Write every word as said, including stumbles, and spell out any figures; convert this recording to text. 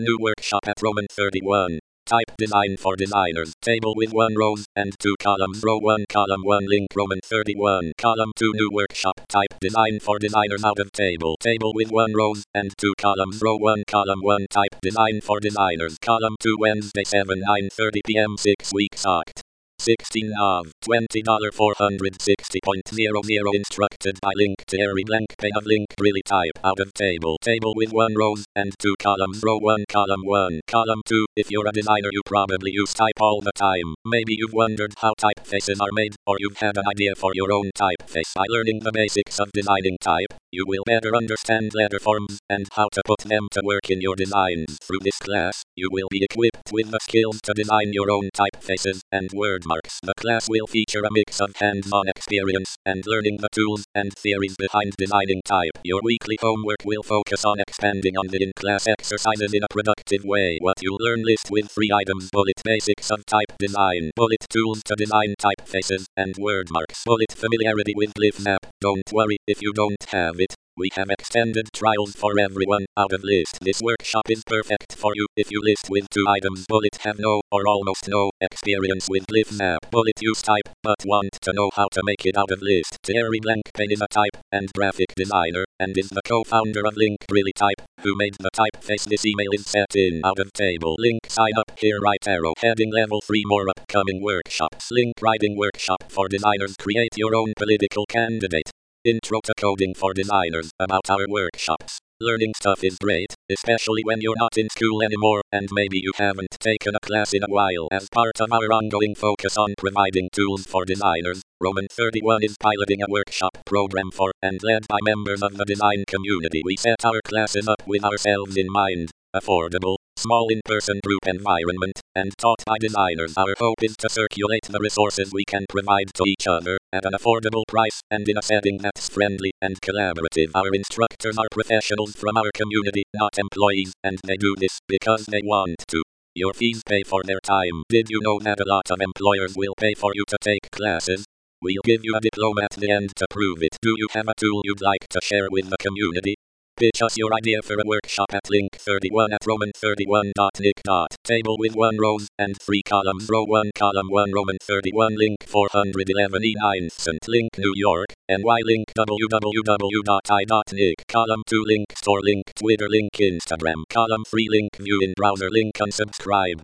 New workshop at Roman thirty-one. Type design for designers. Table with one rows and two columns. Row one, column one, link Roman thirty-one. Column two, new workshop. Type design for designers out of table. Table with one rows and two columns. Row one, column one. Type design for designers. Column two, Wednesday seven nine thirty p m six weeks Oct. sixteen of twenty dollars four hundred sixty point zero zero instructed by link to Terry blank pane of link really type out of table. Table with one rows and two columns. Row one, column one, column two. If you're a designer, you probably use type all the time. Maybe you've wondered how typefaces are made, or you've had an idea for your own typeface. By learning the basics of designing type, you will better understand letter forms and how to put them to work in your designs. Through this class, you will be equipped with the skills to design your own typefaces and word marks. The class will feature a mix of hands-on experience and learning the tools and theories behind designing type. Your weekly homework will focus on expanding on the in-class exercises in a productive way. What you'll learn: list with three items. Bullet basics of type design. Bullet tools to design typefaces and word marks. Bullet familiarity with GlyphMap. Don't worry if you don't have it. We have extended trials for everyone out of list. This workshop is perfect for you if you list with two items. Bullet have no or almost no experience with GlyphMap. Bullet use type but want to know how to make it out of list. Terry Blankpain is a type and graphic designer and is the co-founder of Link Really Type, who made the typeface this email is set in out of table. Link sign up here, right arrow heading level three. More upcoming workshops. Link writing workshop for designers. Create your own political candidate. Intro to coding for designers. About our workshops. Learning stuff is great, especially when you're not in school anymore, and maybe you haven't taken a class in a while. As part of our ongoing focus on providing tools for designers, Roman thirty-one is piloting a workshop program for, and led by members of the design community. We set our classes up with ourselves in mind. Affordable, small in-person group environment, and taught by designers. Our hope is to circulate the resources we can provide to each other at an affordable price and in a setting that's friendly and collaborative. Our instructors are professionals from our community, not employees, and they do this because they want to. Your fees pay for their time. Did you know that a lot of employers will pay for you to take classes? We'll give you a diploma at the end to prove it. Do you have a tool you'd like to share with the community? Pitch us your idea for a workshop at link thirty-one at roman thirty-one dot nic. Table with one rows and three columns. Row one, column one, Roman thirty-one, link four eleven E nine cent, link New York, N Y, link w w w dot i dot nic. Column two, link store, link Twitter, link Instagram. Column three, link view in browser, link unsubscribe.